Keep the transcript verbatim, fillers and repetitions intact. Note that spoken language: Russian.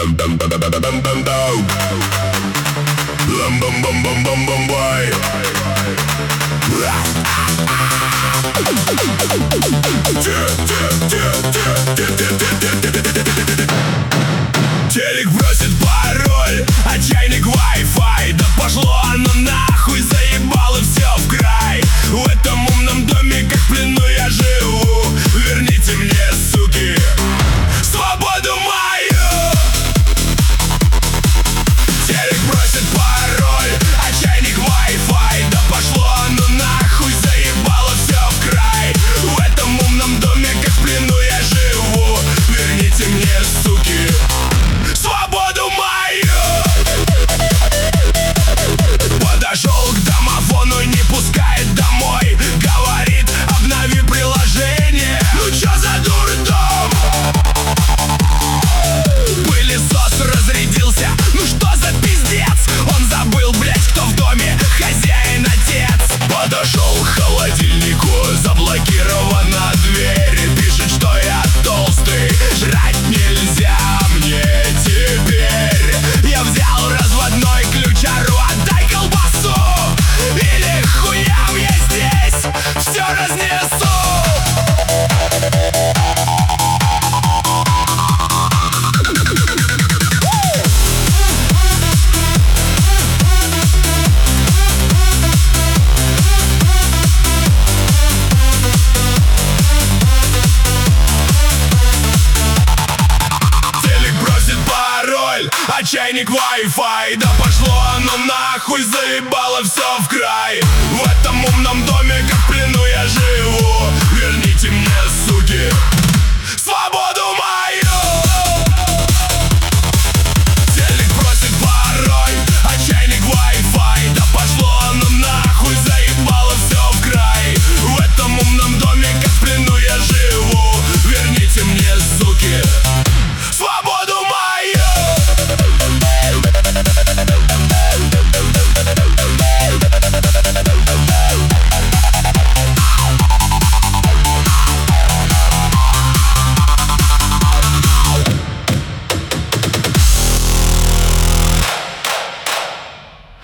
Телек просит пароль, а чайник Wi-Fi. Да пошло оно нахуй, заебало все в край. В этом умном доме как в плену я живу. Верните мне, суки, свободу мою. Телек просит пароль, а чайник Wi-Fi. Да пошло оно нахуй, заебало все в край. В этом умном доме как в плену я живу. Верните мне, суки, свободу мою. Подошел к домофону, не пускает домой. Говорит, обнови приложение. Ну чё за дурдом? Пылесос разрядился, ну что за пиздец? Он забыл, блять, кто в доме хозяин, отец. Подошел к холодильнику, заблокирована дверь. Пишет, что я толстый, жрать нельзя мне теперь. Я взял разводной ключару, отдай колбасу, или хуям я здесь все разнесу. А чайник Wi-Fi. Да пошло оно нахуй, заебало все в край. В этом умном доме как в плену я живу. Верните мне, суки, свободу мою.